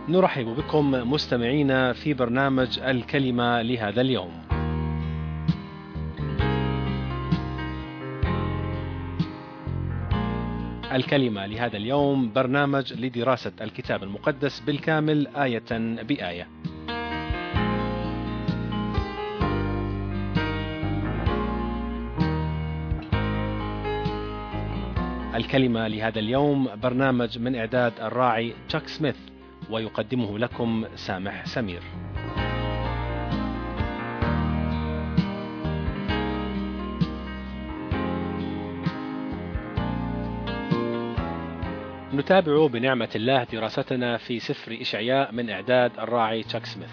نرحب بكم مستمعينا في برنامج الكلمة لهذا اليوم. الكلمة لهذا اليوم برنامج لدراسة الكتاب المقدس بالكامل آية بآية. الكلمة لهذا اليوم برنامج من إعداد الراعي تشاك سميث، ويقدمه لكم سامح سمير. نتابع بنعمة الله دراستنا في سفر إشعياء من إعداد الراعي تشاك سميث.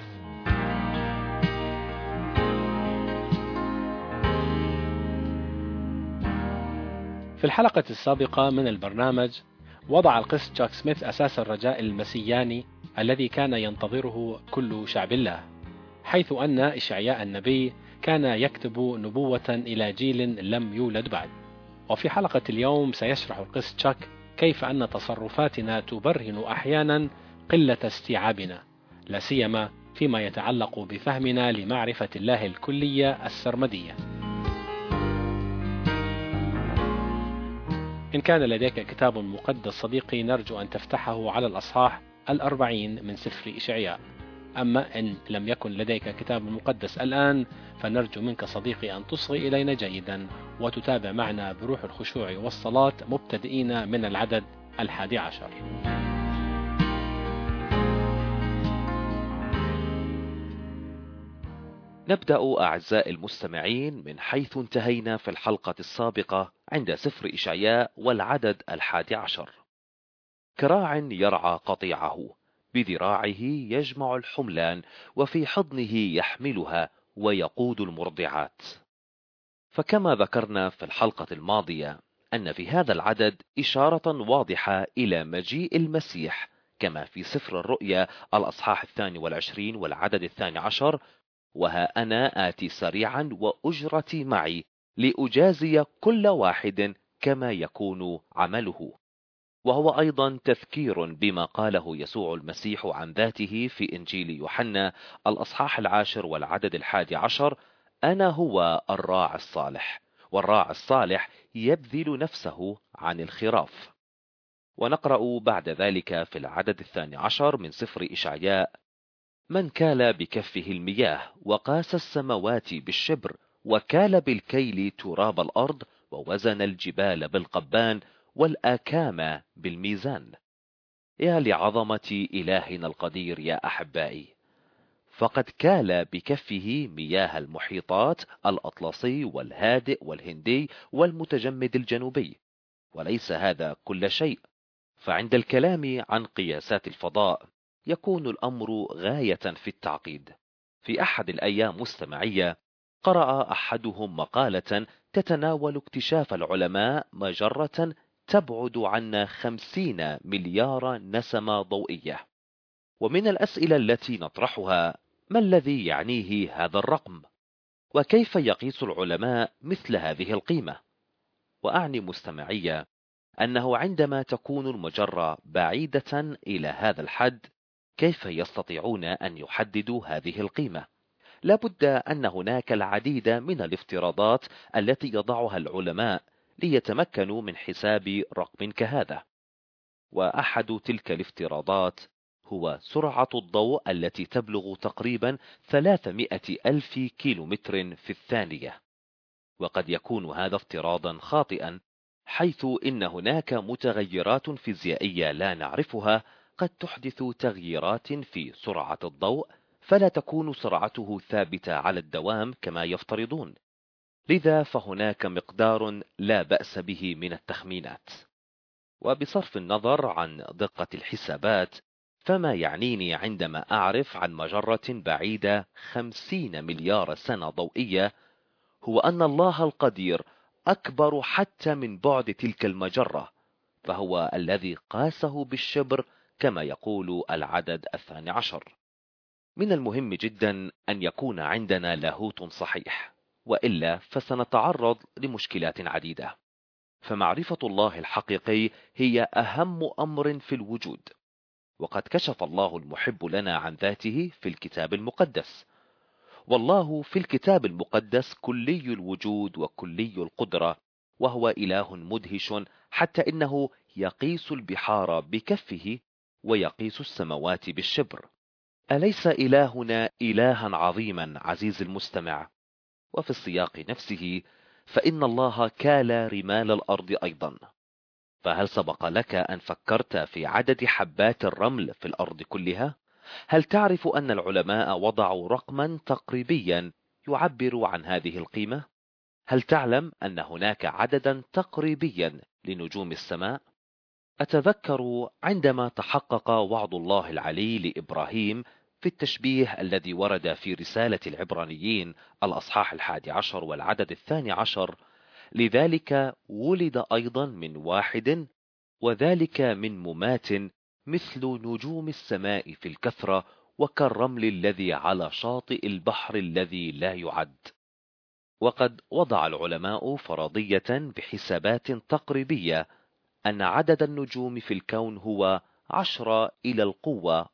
في الحلقة السابقة من البرنامج وضع القس تشاك سميث أساس الرجاء المسياني الذي كان ينتظره كل شعب الله، حيث أن إشعياء النبي كان يكتب نبوة إلى جيل لم يولد بعد. وفي حلقة اليوم سيشرح القس تشاك كيف أن تصرفاتنا تبرهن أحيانا قلة استيعابنا، لا سيما فيما يتعلق بفهمنا لمعرفة الله الكلية السرمدية. إن كان لديك كتاب مقدس صديقي، نرجو أن تفتحه على الأصحاح 40 من سفر إشعياء. أما إن لم يكن لديك كتاب مقدس الآن، فنرجو منك صديقي أن تصغي إلينا جيدا وتتابع معنا بروح الخشوع والصلاة، مبتدئين من العدد 11. نبدأ أعزائي المستمعين من حيث انتهينا في الحلقة السابقة عند سفر إشعياء والعدد 11. كراع يرعى قطيعه، بذراعه يجمع الحملان، وفي حضنه يحملها ويقود المرضعات. فكما ذكرنا في الحلقة الماضية أن في هذا العدد إشارة واضحة إلى مجيء المسيح، كما في سفر الرؤيا الأصحاح 22 والعدد 12: وها أنا آتي سريعا وأجرتي معي لأجازي كل واحد كما يكون عمله. وهو أيضا تذكير بما قاله يسوع المسيح عن ذاته في إنجيل يوحنا الأصحاح 10 والعدد 11: أنا هو الراعي الصالح، والراعي الصالح يبذل نفسه عن الخراف. ونقرأ بعد ذلك في العدد 12 من سفر إشعياء: من كال بكفه المياه وقاس السماوات بالشبر، وكال بالكيل تراب الأرض، ووزن الجبال بالقبان والآكام بالميزان. يا لعظمة إلهنا القدير يا أحبائي، فقد كال بكفه مياه المحيطات الأطلسي والهادئ والهندي والمتجمد الجنوبي. وليس هذا كل شيء، فعند الكلام عن قياسات الفضاء يكون الأمر غاية في التعقيد. في أحد الأيام مستمعية قرأ أحدهم مقالة تتناول اكتشاف العلماء مجرة تبعد عنا 50 مليار نسمة ضوئية. ومن الأسئلة التي نطرحها: ما الذي يعنيه هذا الرقم؟ وكيف يقيس العلماء مثل هذه القيمة؟ وأعني مستمعية أنه عندما تكون المجرة بعيدة إلى هذا الحد، كيف يستطيعون أن يحددوا هذه القيمة؟ لابد أن هناك العديد من الافتراضات التي يضعها العلماء ليتمكنوا من حساب رقم كهذا. وأحد تلك الافتراضات هو سرعة الضوء التي تبلغ تقريبا 300 ألف كيلومتر في الثانية. وقد يكون هذا افتراضا خاطئا، حيث إن هناك متغيرات فيزيائية لا نعرفها قد تحدث تغييرات في سرعة الضوء، فلا تكون سرعته ثابتة على الدوام كما يفترضون. لذا فهناك مقدار لا بأس به من التخمينات. وبصرف النظر عن دقة الحسابات، فما يعنيني عندما أعرف عن مجرة بعيدة 50 مليار سنة ضوئية هو أن الله القدير أكبر حتى من بعد تلك المجرة، فهو الذي قاسه بالشبر كما يقول العدد 12. من المهم جدا أن يكون عندنا لاهوت صحيح، وإلا فسنتعرض لمشكلات عديدة. فمعرفة الله الحقيقي هي أهم أمر في الوجود، وقد كشف الله المحب لنا عن ذاته في الكتاب المقدس. والله في الكتاب المقدس كلي الوجود وكلي القدرة، وهو إله مدهش حتى إنه يقيس البحار بكفه ويقيس السماوات بالشبر. أليس إلهنا إلها عظيما عزيز المستمع؟ وفي السياق نفسه فإن الله كال رمال الأرض أيضا. فهل سبق لك أن فكرت في عدد حبات الرمل في الأرض كلها؟ هل تعرف أن العلماء وضعوا رقما تقريبيا يعبر عن هذه القيمة؟ هل تعلم أن هناك عددا تقريبيا لنجوم السماء؟ أتذكر عندما تحقق وعد الله العلي لإبراهيم في التشبيه الذي ورد في رسالة العبرانيين الأصحاح 11 والعدد 12: لذلك ولد أيضا من واحد وذلك من ممات مثل نجوم السماء في الكثرة وكالرمل الذي على شاطئ البحر الذي لا يعد. وقد وضع العلماء فرضية بحسابات تقريبية أن عدد النجوم في الكون هو 10 إلى القوة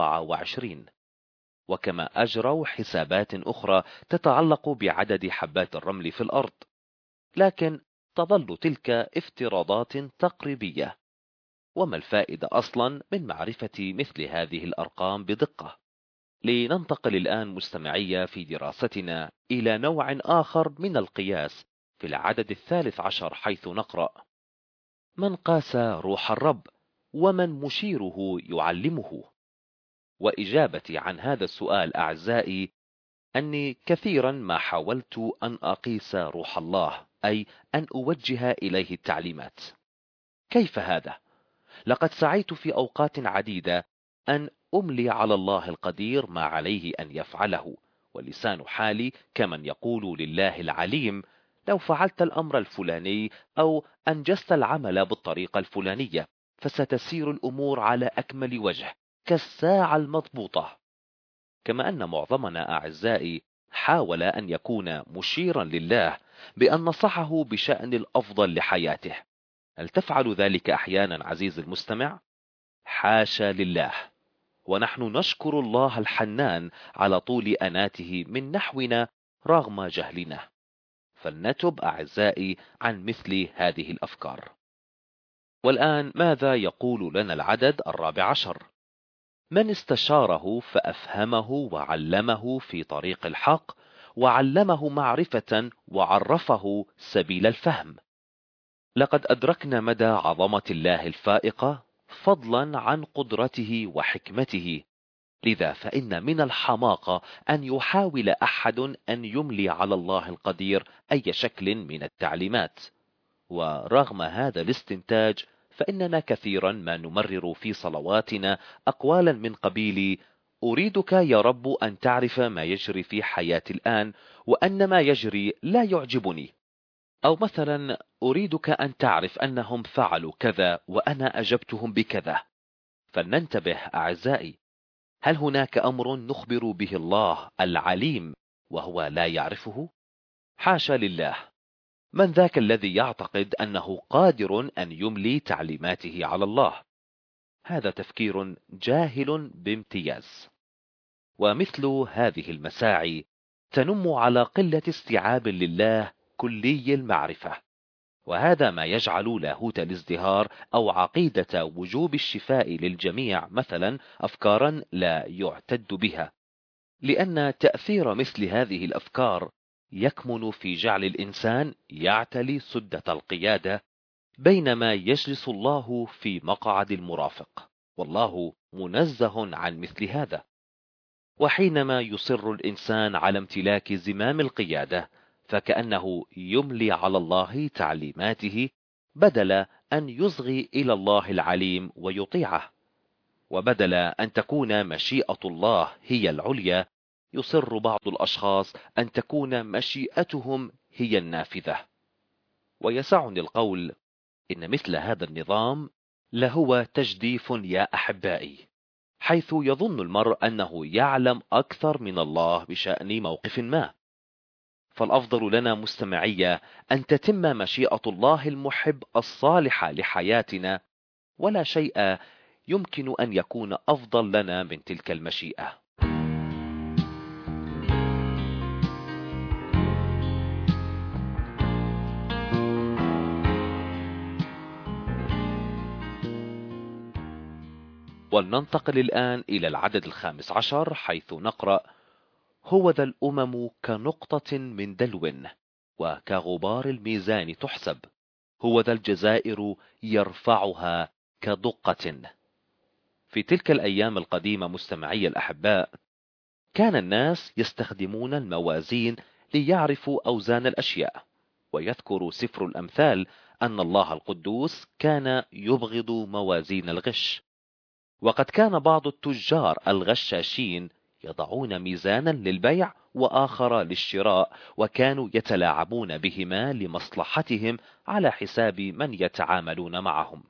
24، وكما أجروا حسابات أخرى تتعلق بعدد حبات الرمل في الأرض، لكن تظل تلك افتراضات تقريبية. وما الفائدة أصلا من معرفة مثل هذه الأرقام بدقة؟ لننتقل الآن مستمعية في دراستنا إلى نوع آخر من القياس في العدد 13، حيث نقرأ: من قاس روح الرب ومن مشيره يعلمه. وإجابتي عن هذا السؤال أعزائي أني كثيرا ما حاولت أن أقيس روح الله، أي أن أوجه إليه التعليمات. كيف هذا؟ لقد سعيت في أوقات عديدة أن أملي على الله القدير ما عليه أن يفعله، ولسان حالي كمن يقول لله العليم: لو فعلت الأمر الفلاني أو أنجزت العمل بالطريقة الفلانية فستسير الأمور على أكمل وجه كالساعة المضبوطة. كما أن معظمنا أعزائي حاول أن يكون مشيرا لله بأن نصحه بشأن الأفضل لحياته. هل تفعل ذلك أحيانا عزيز المستمع؟ حاشا لله، ونحن نشكر الله الحنان على طول أناته من نحونا رغم جهلنا. فلنتب أعزائي عن مثل هذه الأفكار. والآن ماذا يقول لنا العدد 14؟ من استشاره فأفهمه وعلمه في طريق الحق وعلمه معرفة وعرفه سبيل الفهم. لقد أدركنا مدى عظمة الله الفائقة فضلا عن قدرته وحكمته، لذا فإن من الحماقة أن يحاول أحد أن يملي على الله القدير أي شكل من التعليمات. ورغم هذا الاستنتاج فإننا كثيرا ما نمرر في صلواتنا أقوالا من قبيل: أريدك يا رب أن تعرف ما يجري في حياتي الآن وأن ما يجري لا يعجبني. أو مثلا: أريدك أن تعرف أنهم فعلوا كذا وأنا أجبتهم بكذا. فلننتبه أعزائي، هل هناك أمر نخبر به الله العليم وهو لا يعرفه؟ حاشا لله. من ذاك الذي يعتقد أنه قادر أن يملي تعليماته على الله؟ هذا تفكير جاهل بامتياز. ومثل هذه المساعي تنم على قلة استيعاب لله كلي المعرفة، وهذا ما يجعل لاهوت الازدهار أو عقيدة وجوب الشفاء للجميع مثلا أفكارا لا يعتد بها، لأن تأثير مثل هذه الأفكار يكمن في جعل الإنسان يعتلي سدة القيادة بينما يجلس الله في مقعد المرافق، والله منزه عن مثل هذا. وحينما يصر الإنسان على امتلاك زمام القيادة فكأنه يملي على الله تعليماته بدل أن يصغي إلى الله العليم ويطيعه. وبدل أن تكون مشيئة الله هي العليا يصر بعض الأشخاص أن تكون مشيئتهم هي النافذة. ويسعني القول إن مثل هذا النظام لهو تجديف يا أحبائي، حيث يظن المرء أنه يعلم أكثر من الله بشأن موقف ما. فالأفضل لنا مستمعية أن تتم مشيئة الله المحب الصالحة لحياتنا، ولا شيء يمكن أن يكون أفضل لنا من تلك المشيئة. ولننتقل الآن إلى العدد 15 حيث نقرأ: هو ذا الأمم كنقطة من دلو وكغبار الميزان تحسب، هو ذا الجزائر يرفعها كدقة. في تلك الأيام القديمة مستمعي الأحباء، كان الناس يستخدمون الموازين ليعرفوا أوزان الأشياء. ويذكر سفر الأمثال أن الله القدوس كان يبغض موازين الغش. وقد كان بعض التجار الغشاشين يضعون ميزانا للبيع وآخر للشراء، وكانوا يتلاعبون بهما لمصلحتهم على حساب من يتعاملون معهم.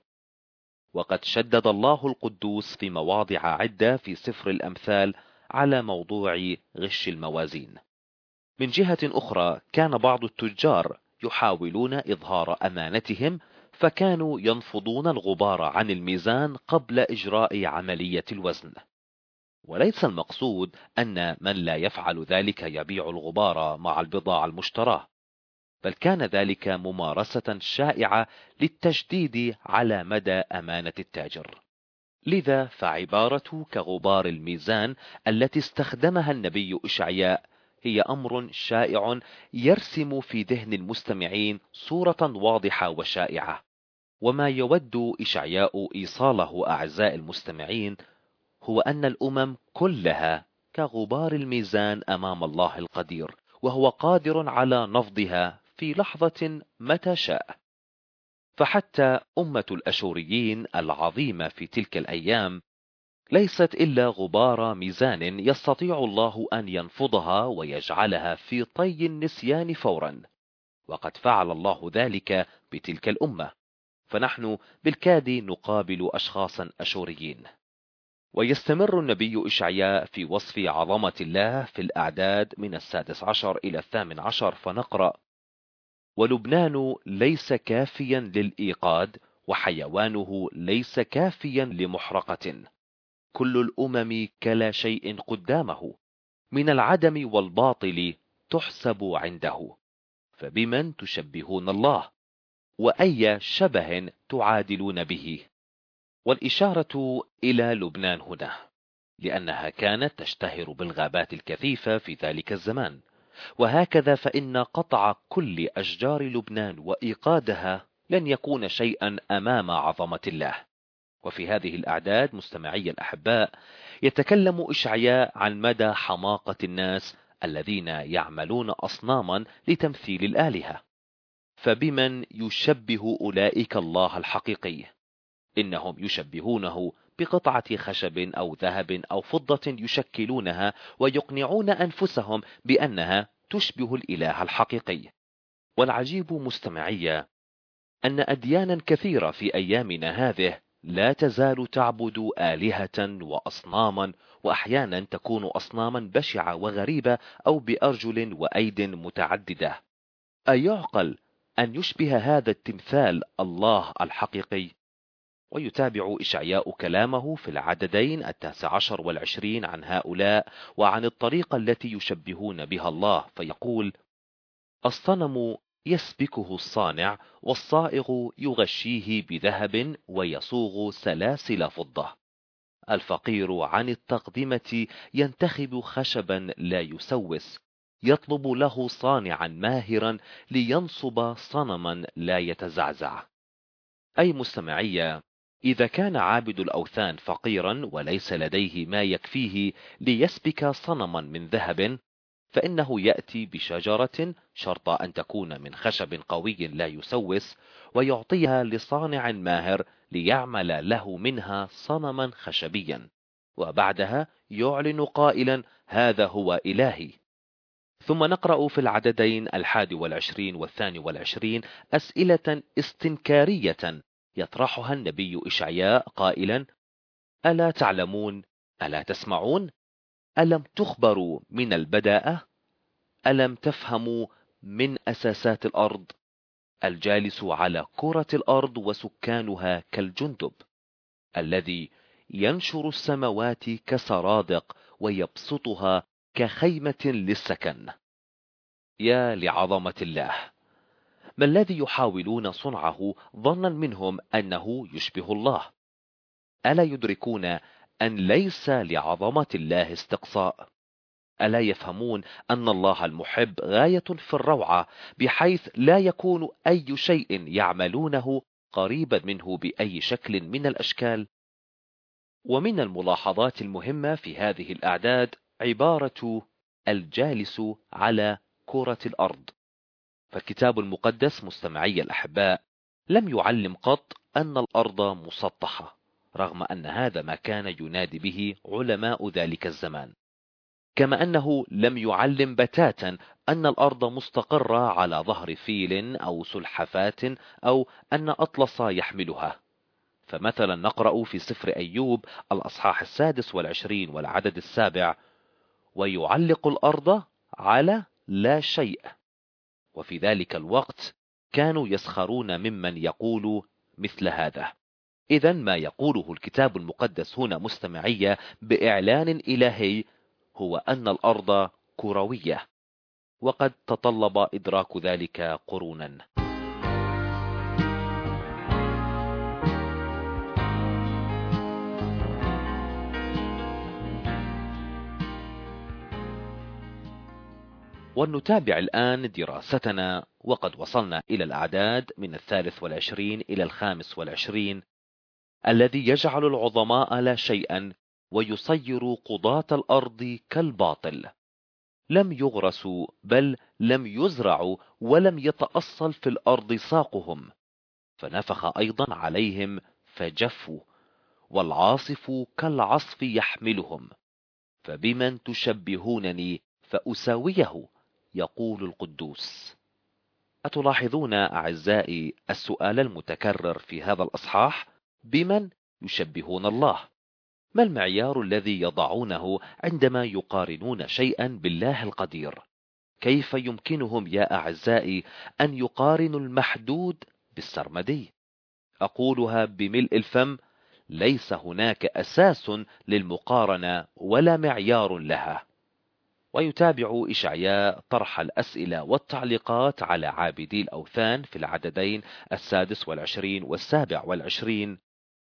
وقد شدد الله القدوس في مواضع عدة في سفر الأمثال على موضوع غش الموازين. من جهة أخرى، كان بعض التجار يحاولون إظهار أمانتهم، فكانوا ينفضون الغبار عن الميزان قبل إجراء عملية الوزن. وليس المقصود أن من لا يفعل ذلك يبيع الغبار مع البضاعة المشتراة، بل كان ذلك ممارسة شائعة للتشديد على مدى أمانة التاجر. لذا فعبارة كغبار الميزان التي استخدمها النبي إشعياء هي أمر شائع يرسم في ذهن المستمعين صورة واضحة وشائعة. وما يود إشعياء إيصاله أعزائي المستمعين هو أن الأمم كلها كغبار الميزان أمام الله القدير، وهو قادر على نفضها في لحظة متى شاء. فحتى أمة الأشوريين العظيمة في تلك الأيام ليست إلا غبار ميزان يستطيع الله أن ينفضها ويجعلها في طي النسيان فورا. وقد فعل الله ذلك بتلك الأمة، فنحن بالكاد نقابل أشخاصا أشوريين. ويستمر النبي إشعياء في وصف عظمة الله في الأعداد من 16 إلى 18، فنقرأ: ولبنان ليس كافيا للإيقاد، وحيوانه ليس كافيا لمحرقة. كل الأمم كلا شيء قدامه، من العدم والباطل تحسب عنده. فبمن تشبهون الله؟ وأي شبه تعادلون به؟ والإشارة إلى لبنان هنا، لأنها كانت تشتهر بالغابات الكثيفة في ذلك الزمان. وهكذا فإن قطع كل أشجار لبنان وإيقادها لن يكون شيئا أمام عظمة الله. وفي هذه الأعداد مستمعي الأحباء، يتكلم إشعياء عن مدى حماقة الناس الذين يعملون أصناما لتمثيل الآلهة. فبمن يشبه أولئك الله الحقيقي؟ إنهم يشبهونه بقطعة خشب أو ذهب أو فضة يشكلونها ويقنعون أنفسهم بأنها تشبه الإله الحقيقي. والعجيب مستمعي أن أديانا كثيرة في أيامنا هذه لا تزال تعبد آلهة وأصناما، وأحيانا تكون أصناما بشعة وغريبة أو بأرجل وأيد متعددة. أيعقل أن يشبه هذا التمثال الله الحقيقي؟ ويتابع إشعياء كلامه في العددين 19 و20 عن هؤلاء وعن الطريقة التي يشبهون بها الله، فيقول: الصنم يسبكه الصانع، والصائغ يغشيه بذهب ويصوغ سلاسل فضة. الفقير عن التقدمة ينتخب خشبا لا يسوس، يطلب له صانعا ماهرا لينصب صنما لا يتزعزع. أي مستمعية، إذا كان عابد الأوثان فقيرا وليس لديه ما يكفيه ليسبك صنما من ذهب، فإنه يأتي بشجرة شرط أن تكون من خشب قوي لا يسوس، ويعطيها لصانع ماهر ليعمل له منها صنما خشبيا، وبعدها يعلن قائلا: هذا هو إلهي. ثم نقرأ في العددين 21 و22 أسئلة استنكارية يطرحها النبي إشعياء قائلا: ألا تعلمون؟ ألا تسمعون؟ ألم تخبروا من البداءة؟ ألم تفهموا من أساسات الأرض؟ الجالس على كرة الأرض وسكانها كالجندب، الذي ينشر السماوات كسرادق ويبسطها كخيمة للسكن. يا لعظمة الله! ما الذي يحاولون صنعه ظنا منهم أنه يشبه الله؟ ألا يدركون أن ليس لعظمة الله استقصاء؟ ألا يفهمون أن الله المحب غاية في الروعة، بحيث لا يكون أي شيء يعملونه قريبا منه بأي شكل من الأشكال؟ ومن الملاحظات المهمة في هذه الأعداد عبارة الجالس على كرة الأرض. فالكتاب المقدس مستمعي الأحباء لم يعلم قط أن الأرض مسطحة، رغم أن هذا ما كان ينادي به علماء ذلك الزمان، كما أنه لم يعلم بتاتا أن الأرض مستقرة على ظهر فيل أو سلحفاة أو أن أطلس يحملها. فمثلا نقرأ في سفر أيوب الأصحاح 26 والعدد 7: ويعلق الأرض على لا شيء. وفي ذلك الوقت كانوا يسخرون ممن يقول مثل هذا. إذن ما يقوله الكتاب المقدس هنا مستمعية بإعلان إلهي هو أن الأرض كروية، وقد تطلب إدراك ذلك قرونا. ولنتابع الآن دراستنا، وقد وصلنا إلى الأعداد من 23 إلى 25، الذي يجعل العظماء لا شيئا ويصير قضاة الأرض كالباطل. لم يغرسوا بل لم يزرعوا ولم يتأصل في الأرض ساقهم، فنفخ أيضا عليهم فجفوا، والعاصف كالعصف يحملهم. فبمن تشبهونني فأساويه، يقول القدوس. أتلاحظون أعزائي السؤال المتكرر في هذا الأصحاح؟ بمن يشبهون الله؟ ما المعيار الذي يضعونه عندما يقارنون شيئا بالله القدير؟ كيف يمكنهم يا أعزائي أن يقارنوا المحدود بالسرمدي؟ أقولها بملء الفم: ليس هناك أساس للمقارنة ولا معيار لها. ويتابع إشعياء طرح الأسئلة والتعليقات على عابدي الأوثان في العددين 26 و27: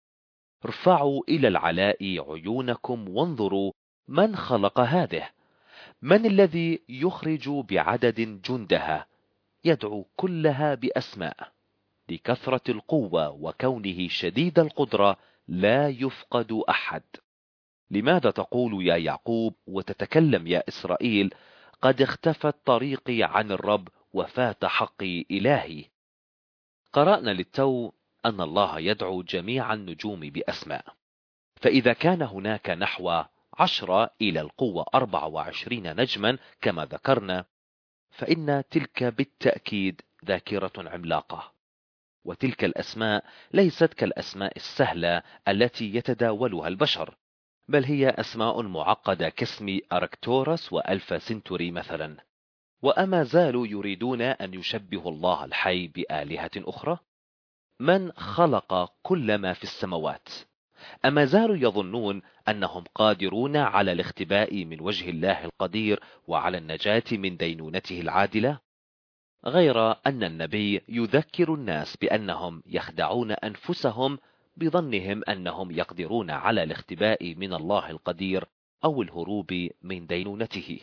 ارفعوا إلى العلاء عيونكم وانظروا من خلق هذه، من الذي يخرج بعدد جندها، يدعو كلها بأسماء، لكثرة القوة وكونه شديد القدرة لا يفقد أحد. لماذا تقول يا يعقوب وتتكلم يا إسرائيل: قد اختفت طريقي عن الرب وفات حقي إلهي؟ قرأنا للتو أن الله يدعو جميع النجوم بأسماء، فإذا كان هناك نحو 10 إلى القوة 24 نجما كما ذكرنا، فإن تلك بالتأكيد ذاكرة عملاقة. وتلك الأسماء ليست كالأسماء السهلة التي يتداولها البشر، بل هي أسماء معقدة كاسم أركتورس وألفا سنتوري مثلا. وأما زالوا يريدون أن يشبهوا الله الحي بآلهة أخرى؟ من خلق كل ما في السماوات؟ أما زالوا يظنون أنهم قادرون على الاختباء من وجه الله القدير وعلى النجاة من دينونته العادلة؟ غير أن النبي يذكر الناس بأنهم يخدعون أنفسهم بظنهم أنهم يقدرون على الاختباء من الله القدير أو الهروب من دينونته.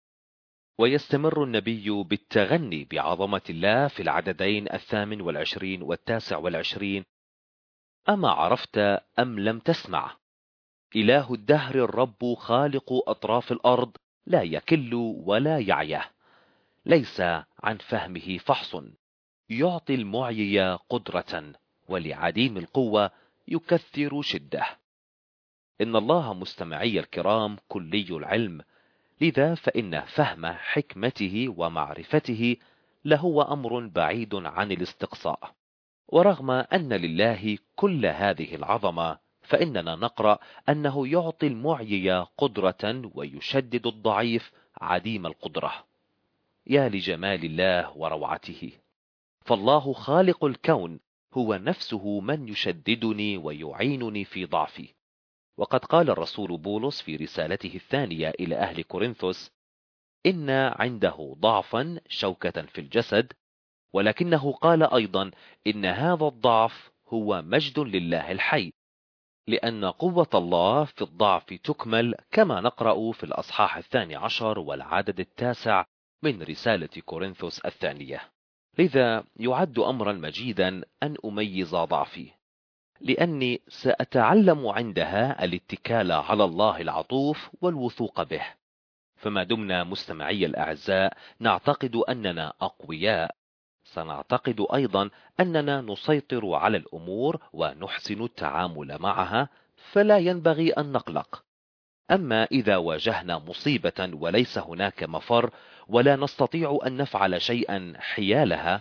ويستمر النبي بالتغني بعظمة الله في العددين 28 و29: أما عرفت أم لم تسمع؟ إله الدهر الرب خالق أطراف الأرض، لا يكل ولا يعيه، ليس عن فهمه فحص، يعطي المعيي قدرة، ولعديم القوة يكثر شدة. إن الله مستمعي الكرام كلي العلم، لذا فإن فهم حكمته ومعرفته لهو أمر بعيد عن الاستقصاء. ورغم أن لله كل هذه العظمة، فإننا نقرأ أنه يعطي المعيي قدرة ويشدد الضعيف عديم القدرة. يا لجمال الله وروعته! فالله خالق الكون هو نفسه من يشددني ويعينني في ضعفي. وقد قال الرسول بولس في رسالته الثانية إلى أهل كورنثوس: إن عنده ضعفا شوكة في الجسد، ولكنه قال أيضا إن هذا الضعف هو مجد لله الحي، لأن قوة الله في الضعف تكمل، كما نقرأ في الأصحاح 12 والعدد 9 من رسالة كورنثوس الثانية. لذا يعد أمرا مجيدا أن أميز ضعفي، لأني سأتعلم عندها الاتكال على الله العطوف والوثوق به. فما دمنا مستمعي الأعزاء نعتقد أننا أقوياء، سنعتقد أيضا أننا نسيطر على الأمور ونحسن التعامل معها، فلا ينبغي أن نقلق. أما إذا واجهنا مصيبة وليس هناك مفر ولا نستطيع أن نفعل شيئا حيالها،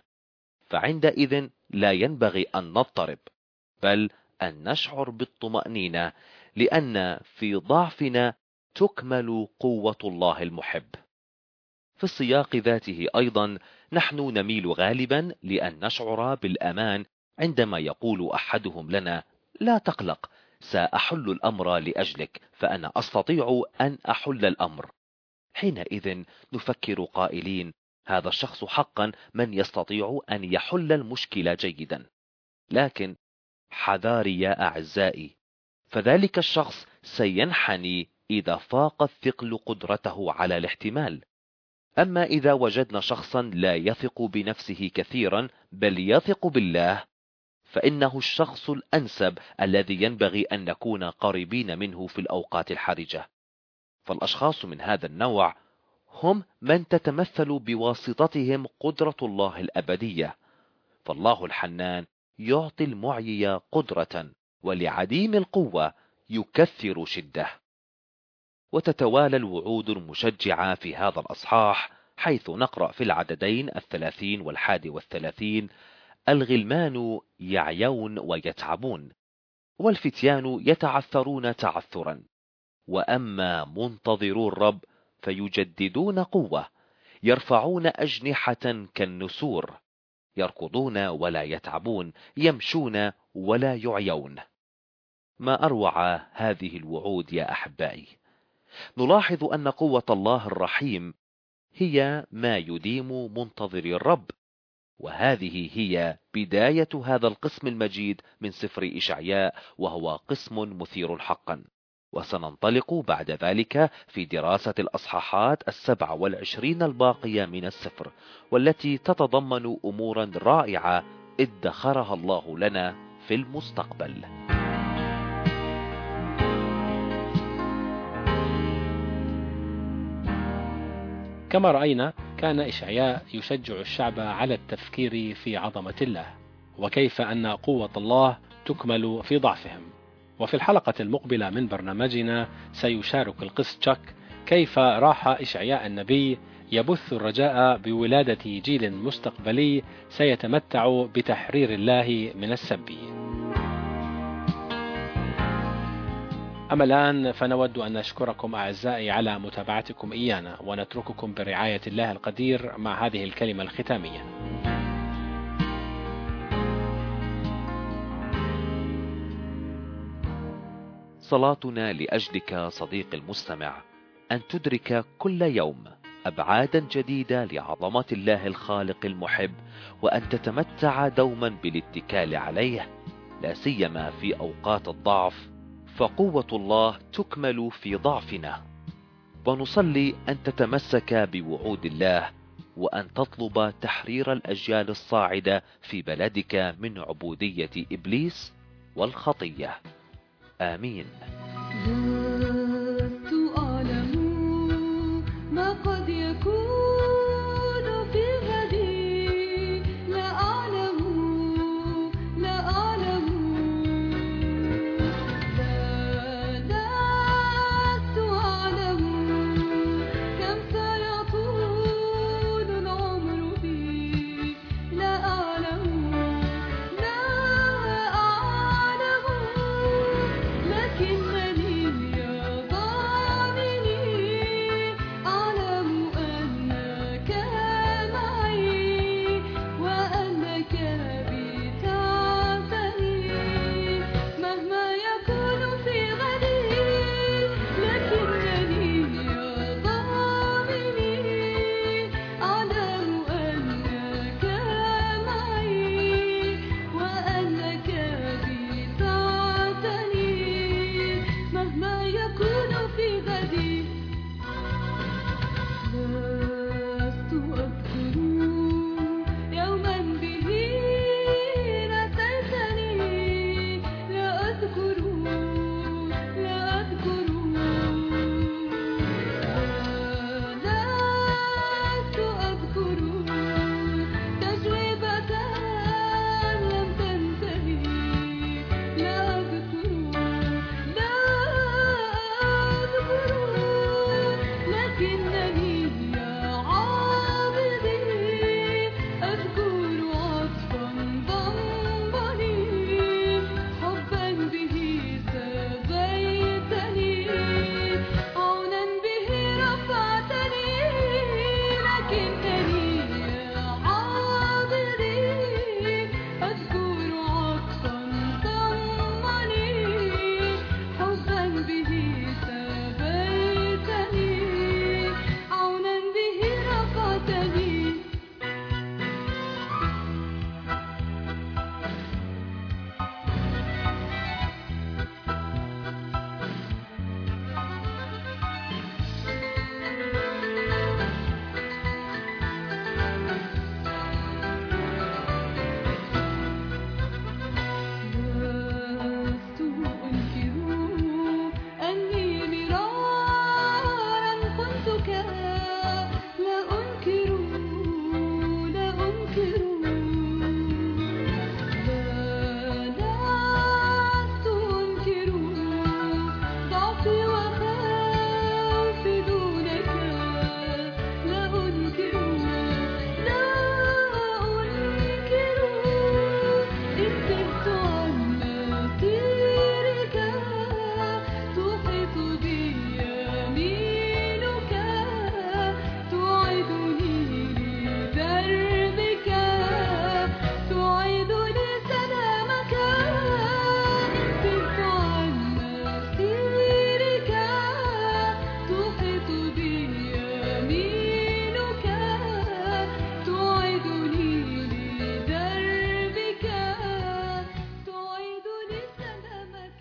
فعندئذ لا ينبغي أن نضطرب، بل أن نشعر بالطمأنينة، لأن في ضعفنا تكمل قوة الله المحب. في السياق ذاته أيضا نحن نميل غالبا لأن نشعر بالأمان عندما يقول أحدهم لنا: لا تقلق، سأحل الأمر لأجلك، فأنا أستطيع أن أحل الأمر. حينئذ نفكر قائلين: هذا الشخص حقا من يستطيع أن يحل المشكلة جيدا. لكن حذاري يا أعزائي، فذلك الشخص سينحني إذا فاق الثقل قدرته على الاحتمال. أما إذا وجدنا شخصا لا يثق بنفسه كثيرا بل يثق بالله، فإنه الشخص الأنسب الذي ينبغي أن نكون قريبين منه في الأوقات الحرجة. فالأشخاص من هذا النوع هم من تتمثل بواسطتهم قدرة الله الأبدية. فالله الحنان يعطي المعيي قدرة، ولعديم القوة يكثر شدة. وتتوالى الوعود المشجعة في هذا الأصحاح، حيث نقرأ في العددين 30 و31: الغلمان يعيون ويتعبون، والفتيان يتعثرون تعثرا، وأما منتظرو الرب فيجددون قوة، يرفعون أجنحة كالنسور، يركضون ولا يتعبون، يمشون ولا يعيون. ما أروع هذه الوعود يا أحبائي! نلاحظ أن قوة الله الرحيم هي ما يديم منتظري الرب، وهذه هي بداية هذا القسم المجيد من سفر إشعياء، وهو قسم مثير حقا. وسننطلق بعد ذلك في دراسة الأصحاحات 27 الباقية من السفر، والتي تتضمن أمورا رائعة ادخرها الله لنا في المستقبل. كما رأينا، كان إشعياء يشجع الشعب على التفكير في عظمة الله، وكيف أن قوة الله تكمل في ضعفهم. وفي الحلقة المقبلة من برنامجنا سيشارك القس تشاك كيف راح إشعياء النبي يبث الرجاء بولادة جيل مستقبلي سيتمتع بتحرير الله من السب. أما الآن فنود أن نشكركم أعزائي على متابعتكم إيانا، ونترككم برعاية الله القدير مع هذه الكلمة الختامية. صلاتنا لأجلك صديق المستمع أن تدرك كل يوم أبعادا جديدة لعظمة الله الخالق المحب، وأن تتمتع دوما بالاتكال عليه، لا سيما في أوقات الضعف، فقوة الله تكمل في ضعفنا. ونصلي أن تتمسك بوعود الله، وأن تطلب تحرير الأجيال الصاعدة في بلدك من عبودية إبليس والخطية. آمين. لست أعلم ما قد يكون في غدي، لا أعلم، لا أعلم. لست أعلم كم سيطول العمر بي، لا أعلم، لا أعلم، لكن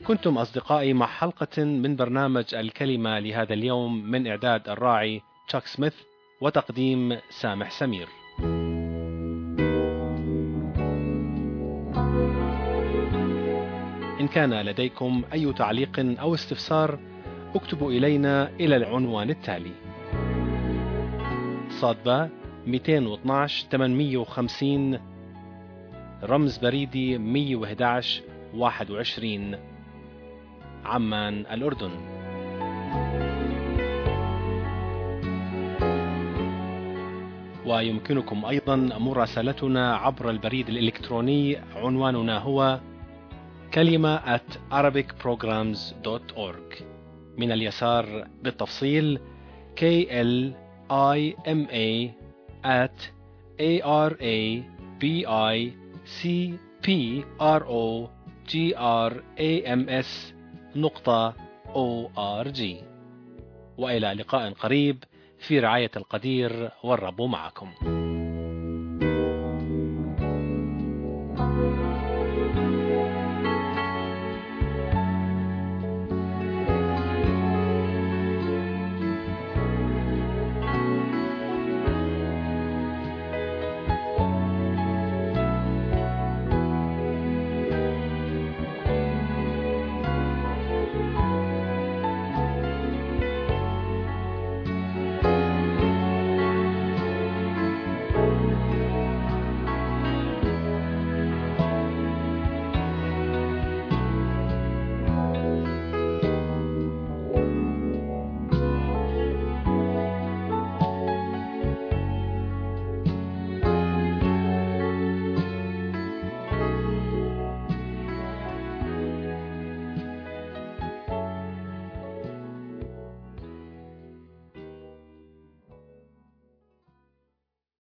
كنتم أصدقائي مع حلقة من برنامج الكلمة لهذا اليوم من إعداد الراعي تشاك سميث وتقديم سامح سمير. إن كان لديكم أي تعليق أو استفسار اكتبوا إلينا إلى العنوان التالي: صادبة 212 850 رمز بريدي 111 21 عمان الأردن. ويمكنكم أيضا مراسلتنا عبر البريد الإلكتروني، عنواننا هو كلمة @arabicprograms.org. من اليسار بالتفصيل KLIMA@arabicprograms.org. وإلى لقاء قريب في رعاية القدير، والرب معكم.